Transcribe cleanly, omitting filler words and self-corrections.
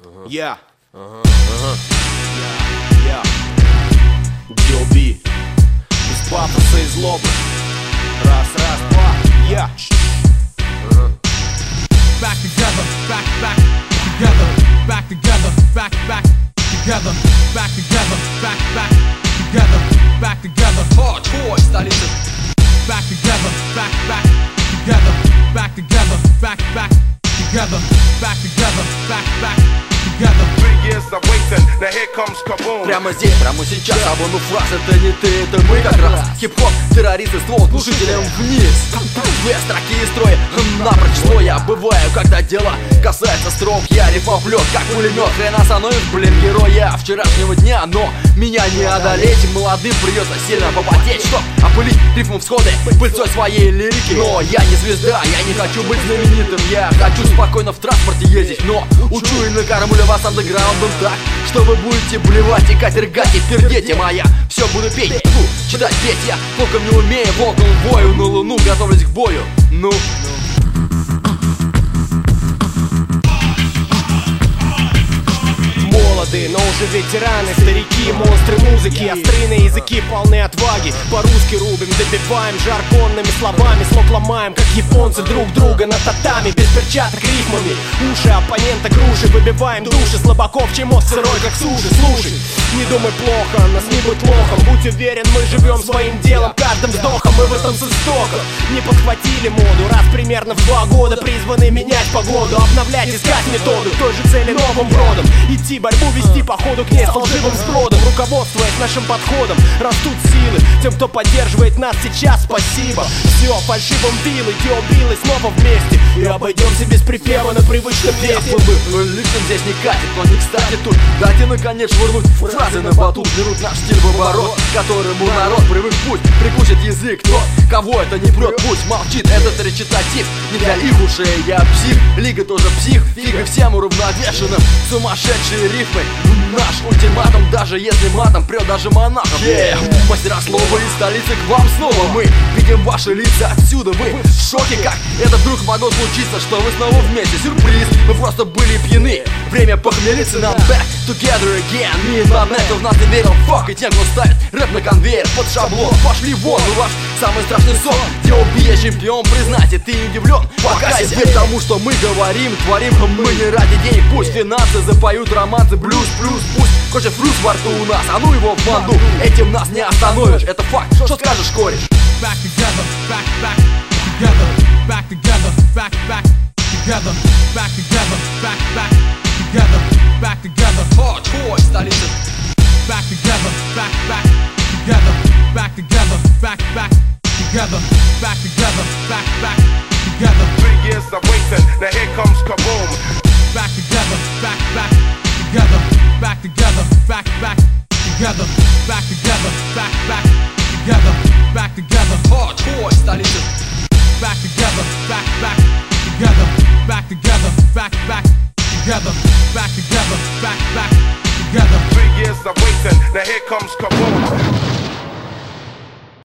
Я. Я. D.O.B. Без пафоса и злобы. Раз, два. Я. Back together, back together, back together, back together, back together, back together. Твой столица. Back together, back together, back together, back together, back together, back together. 3 years of waiting, now here comes kaboom. Прямо здесь, прямо сейчас, обойму фраз. Это не ты, это мы как раз. Хип-хоп, террористы, ствол глушителем вниз. Две строки из строя, напрочь зло. Я бываю, когда дела касается строк. Я рифмоплет, как пулемет. Хрен остановишь, блин, героя вчерашнего дня. Но меня не одолеть, молодым придется сильно попотеть, чтоб опылить рифму всходы пыльцой своей лирики. Но я не звезда, я не хочу быть знаменитым. Я хочу спокойно в транспорте ездить, но учу и накормлю вас андеграундом так, что вы будете блевать и катергать и пердеть. А я все буду петь, читать, петь. Я толком не умею, волком бою. На луну готовлюсь к бою. Ну. Молодые, но уже ветераны, старики, монстры музыки. Острые на языки, полны отваги. По-русски рубим, добиваем жаргонными словами. Слог ломаем, как японцы друг друга на татами. Без перчаток рифмами, уши оппонента груши. Выбиваем души слабаков, чей мозг сырой, как суши. Слушай, не думай плохо, нас не быть лохом. Будь уверен, мы живем своим делом. Каждым вздохом мы в этом с истоков. Не подхватили моду, раз примерно в 2 года призваны менять погоду, обновлять, искать методу той же цели новым бродом. Идти борьбу вести по ходу к ней с лживым сбродом. Руководствуясь нашим подходом, растут силы. Тем, кто поддерживает нас сейчас, спасибо. Все, фальшивым вилы, D.O.B. снова вместе. И обойдемся без припева на привычном месте. Лично здесь не катит, но не кстати тут. Дайте наконец швырнуть фразы на батут. Берут наш стиль в оборот, которому народ привык путь. Прикусит язык тот, кого это не прет. Пусть молчит, этот речитатив не для их ушей. Я псих, лига тоже псих. Фига всем уравновешенным. Сумасшедшие рифмы, наш ультиматум. Даже если матом прет даже монахом. Мастера слова из столицы, к вам снова мы видим ваши лица отсюда. Вы в шоке, как это вдруг могло случиться, что вы снова вместе. Сюрприз, мы просто были пьяны. Время похмелиться нам. Back together again. Me and my man, кто в нас не верил. Фак и тем, кто ставит рэп на конвейер под шаблон. Пошли вон, вы ваш самый страшный сон. D.O.B. я чемпион, признайте, ты не удивлен. Пока себе тому, что мы говорим, творим. Мы не ради денег, пусть финансы запоют романсы. Блюз, плюс, пусть хочет фрукт во рту у нас, а ну его в банду. Этим нас не остановишь, это факт, что скажешь, кореш? Back together, back together, back together, back together, back together, back together. Твой столица. Back together, back together, back together, back together, back together, back together. 3 years of waiting, now here comes kaboom. Back together, back together, back together, back together.